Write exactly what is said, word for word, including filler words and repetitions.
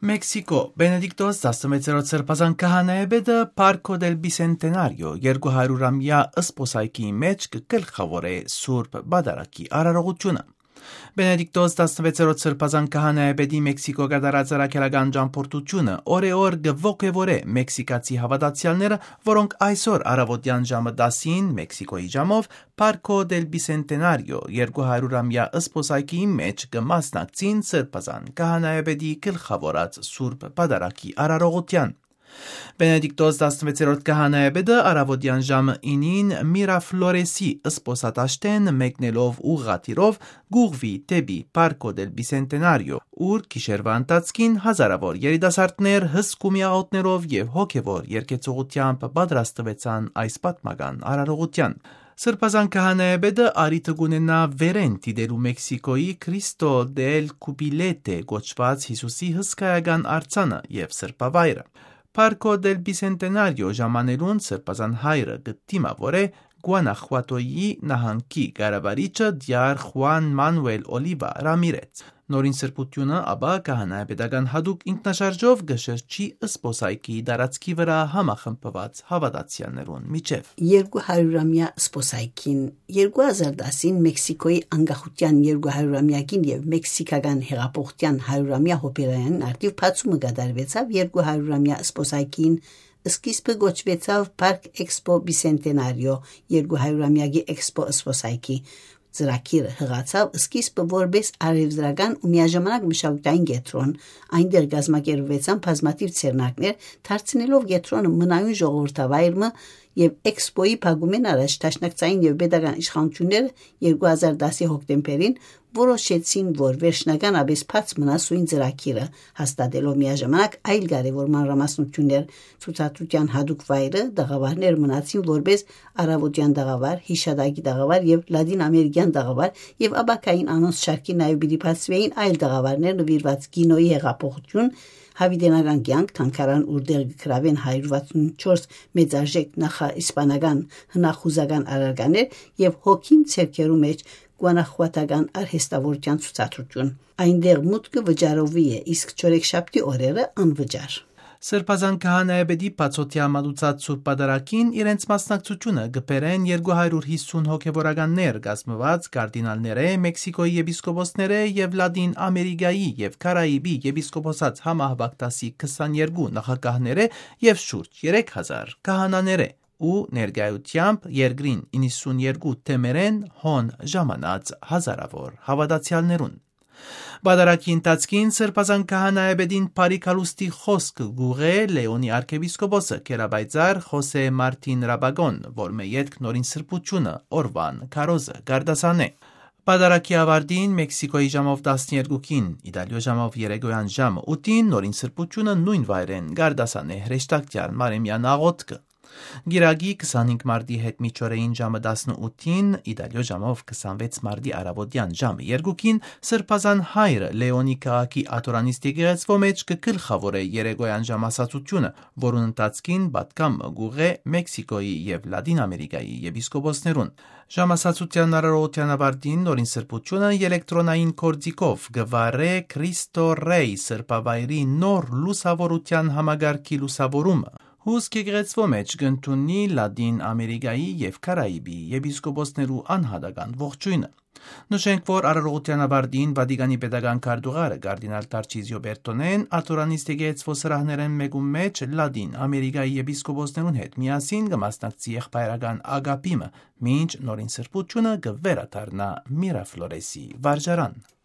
Մեքսիկո Բենեդիկտոս տասնվեցերորդ սրբազան քահանայեբեդը Parco del Bicentenario երկուհարյուրամյա ըսպոսայքի մեջ կգլխավորե Սուրբ Բադարակի արարողությունը։ Բենեդիկտոս տասնվեցերորդ սրբազան քահանայեբեդի Մեքսիկո կատարած առաքելական ճամփորդությունը օրեօր գվոգևորե մեքսիկացի հավատացյալները, որոնք այսօր առավոտյան ժամը տասին Մեքսիկոյի ժամով Parco del Bicentenario երկուհարյուրամյա ըսպոսայքի մեջ կմասնակցին սրբազան քահանայեբեդի գլխավորած Սուրբ Բադարակի արարողության։ Բենեդիկտոս տասնվեցերորդ քահանայեբեդը առավոտյան ժամը ինին Միրաֆլորեսի ըսպոսատաշտեն մեկնելով ուղղաթիռով գուղվի դեպի Parco del Bicentenario, ուր գիշերվա ընթացքին հազարավոր երիտասարդներ հսկումի աղոթներով եւ հոգեվոր երգեցողությամբ պատրաստվեցան այս պատմական արարողության։ Սրբազան քահանայեբեդը արիթը կունենա վերեն դիտելու Մեքսիկոյի Cristo del Cubilete գոչված Հիսուսի հսկայական արձանը եւ սրբավայրը։ Parco del Bicentenario ժամանելուն սրբազան հայրը գտիմավոր է Գուանախուատոյի նահանգի կառավարիչը դյար Խուան Մանուել Օլիվա Ռամիրեց։ Նորին սրբությունը ապա քահանայապետական հատուկ ինքնաշարժով գշրջի ըսպոսայքի դարածքի վրա համախմբված հավատացյալներուն միջև։ երկուհարյուրամյա ըսպոսայքին երկու հազար տասին Մեքսիկոյի անկախության երկուհարյուրամյակին եւ մեքսիկական հեղափոխության հարյուրամյա հոբելայանին արդիվ բացումը կատարվեցավ երկուհարյուրամյա ըսպոսայքին Սկիզբը գոչվեցավ Parc Expo Bicentenario երկուհարյուրամյակի Expo ըսպոսայքի ծրագիրը հղացավ սկիզբը որպես արևծրական ու միաժամանակ մշակութային կենտրոն, այնտեղ կազմակերպվեցան բազմաթիվ ցերնակներ, դարձնելով կենտրոնը մնայուն ժողովրդավայրը եւ Էքսպոյի փակումեն առաջ տաշնակցային եւ պետական իշխանությունները երկու հազար տասի հոկտեմբերին որոշեցին, որ վերջնական աբես բաց մնա սույն ծրագիրը, հաստատելով միաժամանակ այլ կարևոր մանրամասնություններ, ցուցադրության հատուկ վայրը, դաղավարներ մնացին որպես արավոտյան դաղավար, հիշադակի դաղավար եւ լատին ամերիկյան դաղավար եւ աբակային անոնց շարքի նաեւ բիդիփացվեին այլ դաղավարներ նվիրված կինոյի հեղափոխություն, հավիտենական կյանք, թանկարան ուրդեղ գրավեն հարյուր վաթսունչորս մեծարժեք նախա իսպանական հնախուզական առարկաներ եւ հոգին ցերկերու մեջ գուանախուատական արհեստավորության ցուցադրություն։ Այնտեղ մուտքը վճարովի է, իսկ չորեքշաբթի օրերը անվճար։ Սրբազան քահանայեբեդի բացօթյա մատուցած Սուրբ Պատարագին իրենց մասնակցությունը գբերեն երկու հարյուր հիսուն հոգևորականներ կազմված կարդինալները, Մեքսիկոյի եպիսկոպոսները եւ Լատին Ամերիկայի եւ Կարաիբի եպիսկոպոսած համահավաքտասի քսաներկու նախագահները եւ շուրջ երեք հազար քահանաները ու ներկայությամբ երկրին իննսունյերկու թեմերեն հոն ժամանած հազարավոր հավատացյալներուն։ Բադարակի ընթացքին սրբազան քահանայեբեդին Փարիքալուստի խոսք գուղե Լեոնի արքեպիսկոպոսը Կերաբայձար Խոսե Մարտին Ռաբագոն, որ մեյետք նորին սրբությունը օրվան քարոզը գարդասանե։ Բադարակի ավարտին Մեքսիկոյի ժամով տասներկուքին, Իտալիո ժամով երեկոյան ժամը ութին նորին սրբությունը նույն վայրեն գարդասանե հրեշտակցյալ Մարեմյան աղոթքը։ Գիրագի քսանհինգ մարտի հետ միջօրեին ժամը տասնութին, Իտալիո ժամով քսանվեց մարտի առավոտյան ժամը երկուքին սրբազան հայրը Լեոնի քաղաքի աթորանիստ եկեղեցվո մեջ կգլխավորե երեկոյան ժամասացությունը, որուն ընթացքին պատկամ գուղե Մեքսիկոյի եւ Լատին Ամերիկայի եպիսկոպոսներուն։ Ժամասացության արարողության ավարտին նորին սրբությունը էլեկտրոնային կորձիկով գվարե Cristo Rey սրբավայրի նոր լուսավորության համագարքի լուսավորումը։ Հուսք եկեղեցվո մեջ գտնունի Լատին Ամերիկայի եւ Կարաիբի եպիսկոպոսներու անհատական ողջույնը։ Նշենք, որ արարողության ավարտին Վատիկանի պետական քարտուղարը կարդինալ Տարչիզիո Բերտոնեն աթորանիստ եկեղեցվո սրահներեն մեկում մեջ Լատին Ամերիկայի եպիսկոպոսներուն հետ միասին կմասնակցի եղբայրական ագապիմը, մինչ նորին սրբությունը կվերադառնա Միրաֆլորեսի վարժարան։